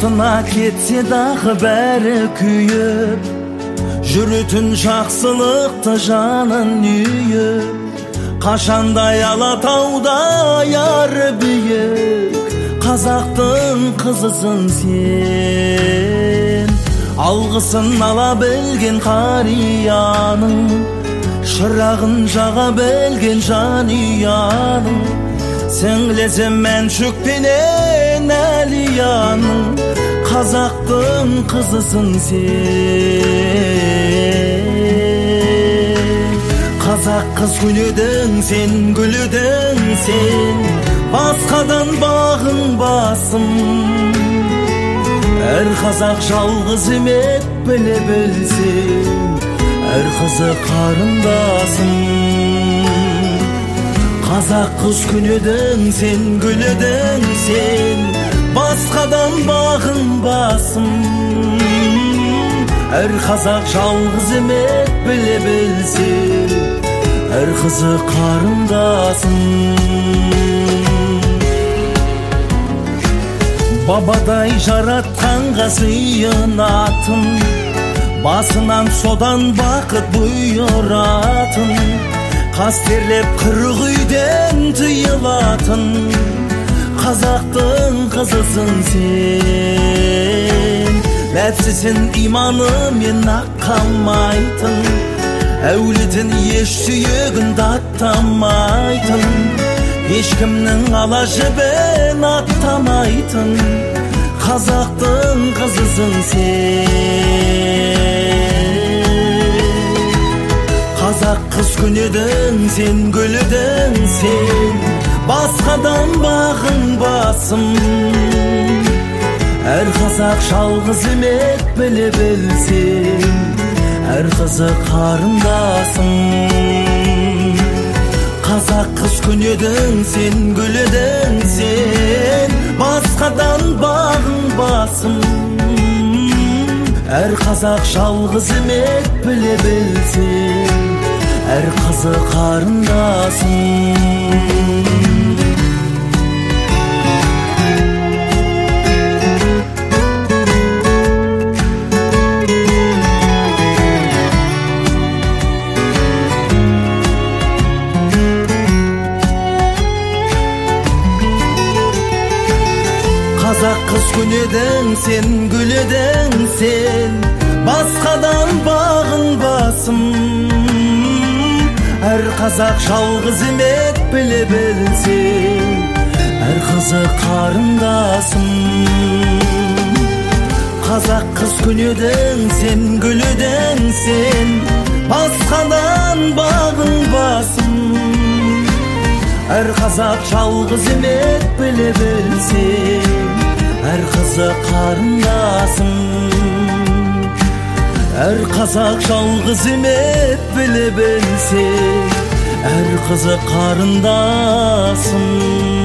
отына кетсе дағы бәрі күйіп, жүретін жақсылықты жанын үйіп, қашандай Алатауда яры биік, қазақтың қызысың сен. Алғысын ала білген қарияның, шырағын жаға білген жанұяның, сіңлесі Мәншүкпенен Әлияның, қазақтың қызысың сен. Қазақ қыз күнедің сен, гүледің сен, басқадан бағың басым. Әр қазақ жалғыз емет біле білсен, әр қызы қарындасым. Қазақ қыз күнедің сен, гүледің сен, басқадан бағың басым. Әр қазақ жалғыз емет біле білсен, әр қызы қарындасым. Бабадай жаратқанға сыйынатын, басынан содан бақыт бұйыратын, қастерлеп қырық үйден тыйылатын, қазақтың қызысың сен. Нәпсісін иманымен аққамайтын, әулетін еш сүйегін даттамайтын, ешкімнің ала жібін аттамайтын, қазақтың қызысың сен. Қазақ қыз күнедің сен, гүледің сен, басқадан бағың басым. Әр қазақ жалғыз емет біле білсен, әр қызы қарындасым. Қазақ қыз күнедің сен, гүледің сен, басқадан бағың басым. Әр қазақ жалғыз емет біле білсен, әр қызы қарындасым. Қазақ қыз күнедің сен, гүледің сен, басқадан бағың басым. Әр қазақ жалғыз емет біле білсен, әр қызы қарындасым. Қазақ қыз күнедің сен, гүледің сен, басқадан бағың басым. Әр қазақ жалғыз емет біле білсен, әр қызы қарындасым. Әр қазақ жалғыз емет біле білсен, әр қызы қарындасым.